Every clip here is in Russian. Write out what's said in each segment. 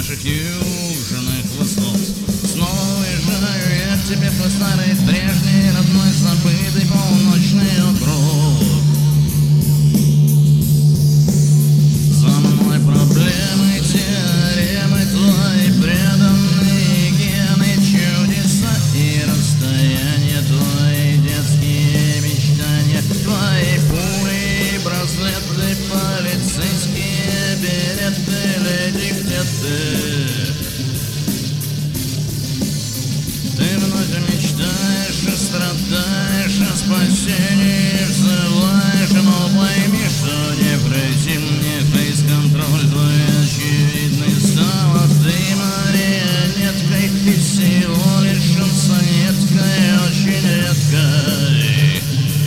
наших южных высот. Снова уезжаю я к тебе по старой, прежней, родной, забытый полночный округ. За мной проблемы, теоремы, твои преданные гены, чудеса и расстояния, твои детские мечтания, твои пули и браслеты, полицейские билеты, леди, где ты? Ты вновь мечтаешь и страдаешь, о спасении взываешь, но пойми, что не пройти мне фейс-контроль твой очевидный. Стала ты марионеткой и всего лишь шансонеткой, очень редкой.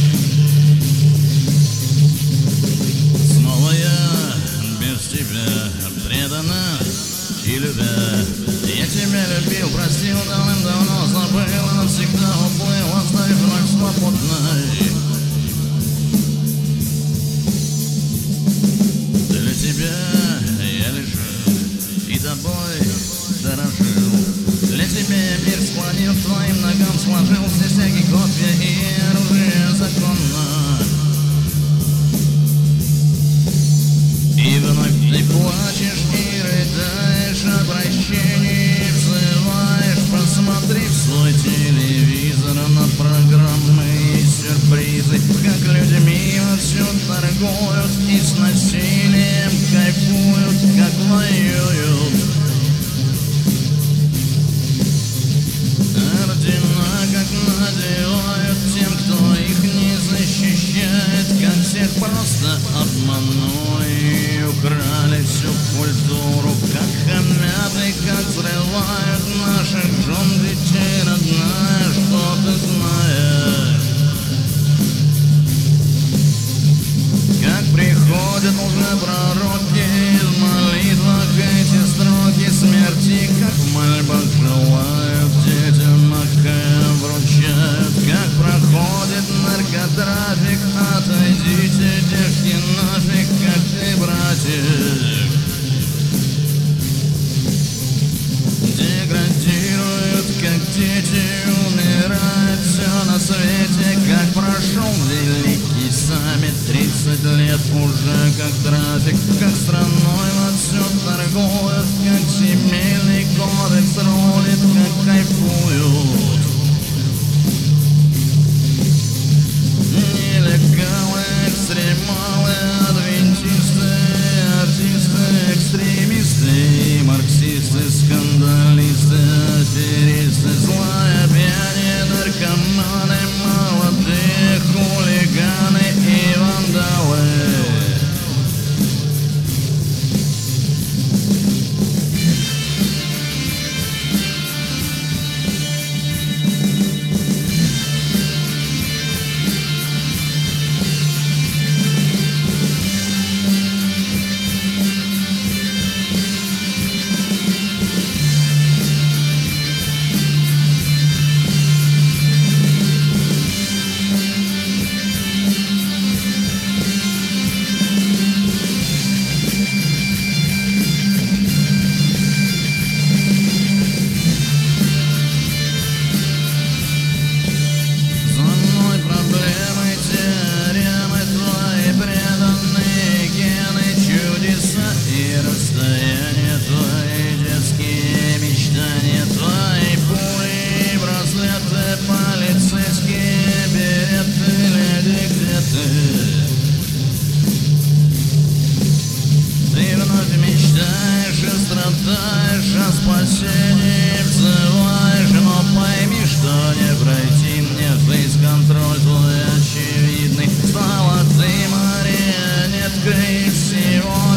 Снова я без тебя предана и любя. Я тебя любил, простил давным-давно, забыл, навсегда уплыл, оставив вновь свободной. Для тебя я лежу и тобой дорожил. Для тебя я мир склонил к твоим ногам, сложил все стяги, копья и оружие законно. И вновь ты плачешь и рыдаешь о прощении, взываешь, посмотри в свой телевизор на программы и сюрпризы, как людьми вовсю торгуют и с насилием кайфуют, как воюют. Ордена как надевают тем, кто их не защищает, как всех просто обманули и украли всю культуру, как хамят и как взрывают наших жен, детей, родная, что ты знаешь. Как приходят лжепророки в молитвах эти строки смерти, как в мольбах желают детям, а вручают, как проходит наркотрафик, отойдите, девки, нафиг, как ты, братик. Деградируют, как дети, умирают все на свете, как прошел великий саммит, 30 лет уже как трафик, как страной вовсю торгуют, как семейный кодекс рулит, как кайфуют. Нелегалы, экстремалы, адвентисты, артисты, экстремисты и марксисты, скандалисты, аферисты, злая пьяни, наркоманы, молодые хулиганы и вандалы. Расстояние, твои детские мечтания, твои пули и браслеты, полицейские билеты, леди, где ты? Ты вновь мечтаешь и страдаешь, о спасении взываешь, но пойми, что не пройти мне фейс-контроль твой очевидный. Стала ты марионеткой всего